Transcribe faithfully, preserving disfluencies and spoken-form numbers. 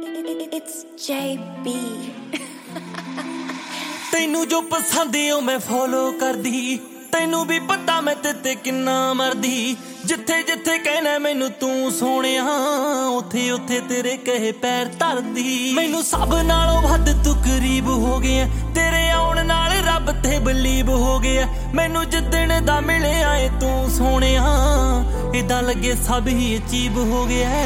It's J B ਤੈਨੂੰ ਜੋ ਪਸੰਦ ਓ ਮੈਂ ਫੋਲੋ ਕਰਦੀ, ਤੈਨੂੰ ਵੀ ਪਤਾ ਮੈਂ ਤੇ ਤੇ ਕਿੰਨਾ ਮਰਦੀ। ਜਿੱਥੇ ਜਿੱਥੇ ਕਹਿਣਾ ਮੈਨੂੰ ਤੂੰ ਸੋਹਣਿਆ, ਉੱਥੇ ਉੱਥੇ ਤੇਰੇ ਕਹੇ ਪੈਰ ਧਰਦੀ। ਮੈਨੂੰ ਸਭ ਨਾਲੋਂ ਵੱਧ ਤੂੰ ਕਰੀਬ ਹੋ ਗਿਆ, ਤੇਰੇ ਆਉਣ ਨਾਲ ਰੱਬ ਤੇ ਬਲੀਵ ਹੋ ਗਿਆ। ਮੈਨੂੰ ਜਿੱਦਣ ਦਾ ਮਿਲਿਆ ਏ ਤੂੰ ਸੋਹਣਿਆ, ਇਦਾਂ ਲੱਗੇ ਸਭ ਹੀ ਅਚੀਬ ਹੋ ਗਿਆ।